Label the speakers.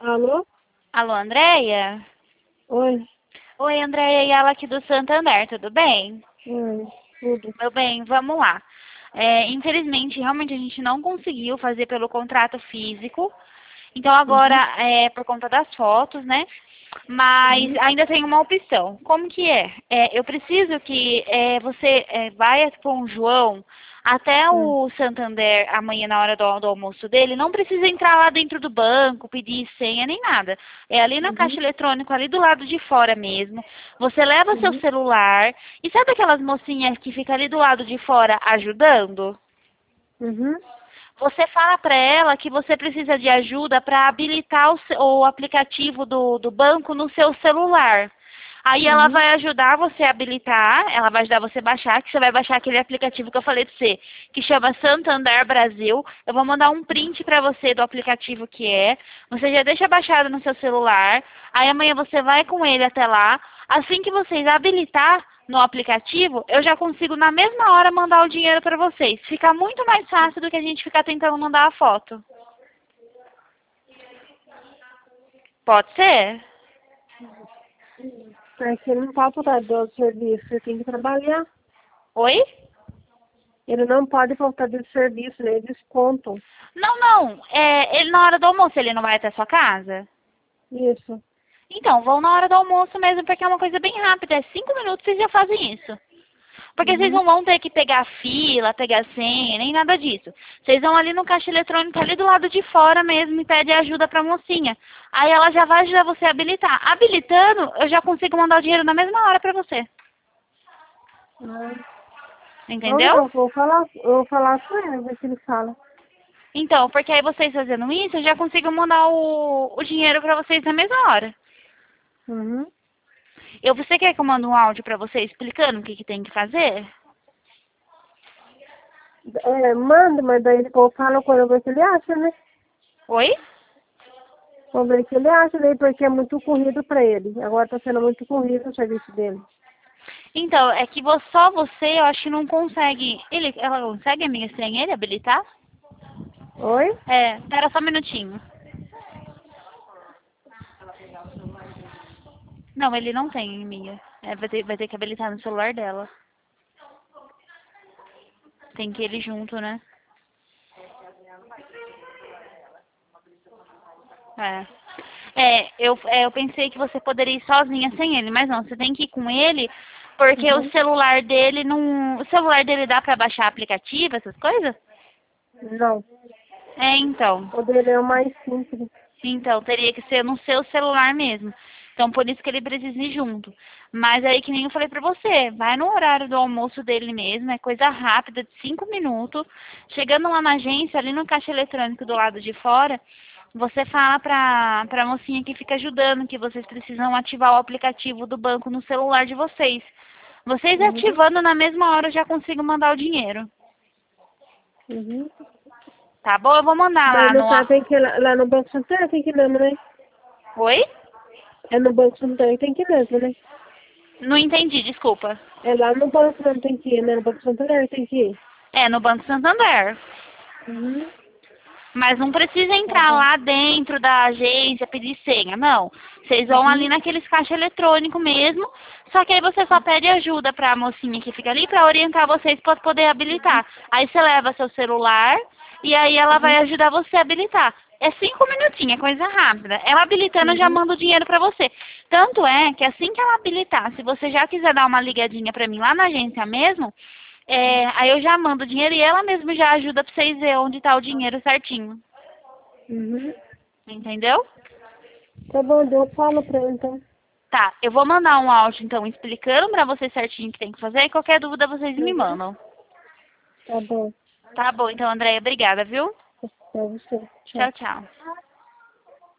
Speaker 1: Alô?
Speaker 2: Alô, Andréia?
Speaker 1: Oi.
Speaker 2: Oi, Andréia, e ela aqui do Santander, tudo bem?
Speaker 1: Oi. Tudo.
Speaker 2: Meu bem, vamos lá. Infelizmente, realmente a gente não conseguiu fazer pelo contrato físico, então agora
Speaker 1: Uhum.
Speaker 2: por conta das fotos, né? Mas
Speaker 1: Uhum.
Speaker 2: ainda tem uma opção. Como que é? Eu preciso que você vá com o João até
Speaker 1: Hum.
Speaker 2: o Santander amanhã na hora do almoço dele. Não precisa entrar lá dentro do banco, pedir senha nem nada. É ali na caixa
Speaker 1: Uhum.
Speaker 2: eletrônica, ali do lado de fora mesmo. Você leva seu
Speaker 1: Uhum.
Speaker 2: celular e sabe aquelas mocinhas que ficam ali do lado de fora ajudando?
Speaker 1: Uhum.
Speaker 2: Você fala para ela que você precisa de ajuda para habilitar o aplicativo do banco no seu celular. Aí ela
Speaker 1: Uhum.
Speaker 2: vai ajudar você a habilitar, ela vai ajudar você a baixar, que você vai baixar aquele aplicativo que eu falei para você, que chama Santander Brasil. Eu vou mandar um print para você do aplicativo que é. Você já deixa baixado no seu celular. Aí amanhã você vai com ele até lá. Assim que vocês habilitar no aplicativo, eu já consigo na mesma hora mandar o dinheiro para vocês. Fica muito mais fácil do que a gente ficar tentando mandar a foto. Pode ser?
Speaker 1: É que ele não pode faltar do serviço, ele tem que trabalhar.
Speaker 2: Oi?
Speaker 1: Ele não pode faltar do serviço, né? Desconto.
Speaker 2: Não, não. Ele na hora do almoço ele não vai até sua casa?
Speaker 1: Isso.
Speaker 2: Então, vão na hora do almoço mesmo, porque é uma coisa bem rápida. É 5 minutos vocês já fazem isso. Porque vocês
Speaker 1: Uhum.
Speaker 2: não vão ter que pegar fila, pegar senha, nem nada disso. Vocês vão ali no caixa eletrônico, ali do lado de fora mesmo, e pede ajuda pra mocinha. Aí ela já vai ajudar você a habilitar. Habilitando, eu já consigo mandar o dinheiro na mesma hora pra você.
Speaker 1: Ah. Então,
Speaker 2: Entendeu?
Speaker 1: eu vou falar com ele, ver se ele fala.
Speaker 2: Então, porque aí vocês fazendo isso, eu já consigo mandar o dinheiro pra vocês na mesma hora.
Speaker 1: Uhum.
Speaker 2: Você quer que eu mande um áudio pra você explicando o que tem que fazer?
Speaker 1: É, manda, mas daí eu falo quando eu ver o que ele acha, né?
Speaker 2: Oi?
Speaker 1: Vamos ver o que ele acha daí, porque é muito corrido pra ele. Agora tá sendo muito corrido o serviço dele.
Speaker 2: Então, é que só você, eu acho que não consegue. Ela consegue, amiga, sem ele habilitar?
Speaker 1: Oi?
Speaker 2: Espera só um minutinho. Não, ele não tem, amiga. Vai ter que habilitar no celular dela. Tem que ir ele junto, né? É. Eu pensei que você poderia ir sozinha sem ele, mas não, você tem que ir com ele, porque o
Speaker 1: Uhum.
Speaker 2: celular dele não. O celular dele dá pra baixar aplicativo, essas coisas?
Speaker 1: Não.
Speaker 2: Então.
Speaker 1: O dele é o mais simples.
Speaker 2: Então, teria que ser no seu celular mesmo. Então, por isso que ele precisa ir junto. Mas aí, que nem eu falei pra você, vai no horário do almoço dele mesmo, é coisa rápida, de 5 minutos. Chegando lá na agência, ali no caixa eletrônico do lado de fora, você fala pra mocinha que fica ajudando que vocês precisam ativar o aplicativo do banco no celular de vocês. Vocês
Speaker 1: Uhum.
Speaker 2: ativando na mesma hora, eu já consigo mandar o dinheiro.
Speaker 1: Uhum.
Speaker 2: Tá bom? Eu vou mandar
Speaker 1: Mas
Speaker 2: lá
Speaker 1: no
Speaker 2: no...
Speaker 1: caso tem que ir lá no Banco Santander, tem que ir mesmo, né?
Speaker 2: Oi?
Speaker 1: É no Banco Santander, tem que ir mesmo, né?
Speaker 2: Não entendi, desculpa.
Speaker 1: É lá no banco mesmo tem que ir, né? No Banco Santander tem que ir.
Speaker 2: No Banco Santander.
Speaker 1: Uhum.
Speaker 2: Mas não precisa
Speaker 1: Tá
Speaker 2: entrar
Speaker 1: bom.
Speaker 2: lá dentro da agência, pedir senha, não. Vocês vão ali
Speaker 1: Uhum.
Speaker 2: naqueles caixa eletrônico mesmo, só que aí você só pede ajuda pra mocinha que fica ali pra orientar vocês pra poder habilitar. Aí você leva seu celular e aí ela vai
Speaker 1: Uhum.
Speaker 2: ajudar você a habilitar. É 5 minutinhos, é coisa rápida. Ela habilitando, eu já
Speaker 1: Uhum.
Speaker 2: manda o dinheiro pra você. Tanto é que assim que ela habilitar, se você já quiser dar uma ligadinha pra mim lá na agência mesmo, aí eu já mando o dinheiro e ela mesmo já ajuda pra vocês ver onde tá o dinheiro certinho.
Speaker 1: Uhum.
Speaker 2: Entendeu?
Speaker 1: Tá bom, eu falo pra ele então.
Speaker 2: Tá, eu vou mandar um áudio então explicando pra vocês certinho o que tem que fazer e qualquer dúvida vocês me
Speaker 1: Uhum.
Speaker 2: mandam.
Speaker 1: Tá bom.
Speaker 2: Tá bom, então, Andréia, obrigada, viu?
Speaker 1: Pra você. Tchau.
Speaker 2: Tchau, tchau.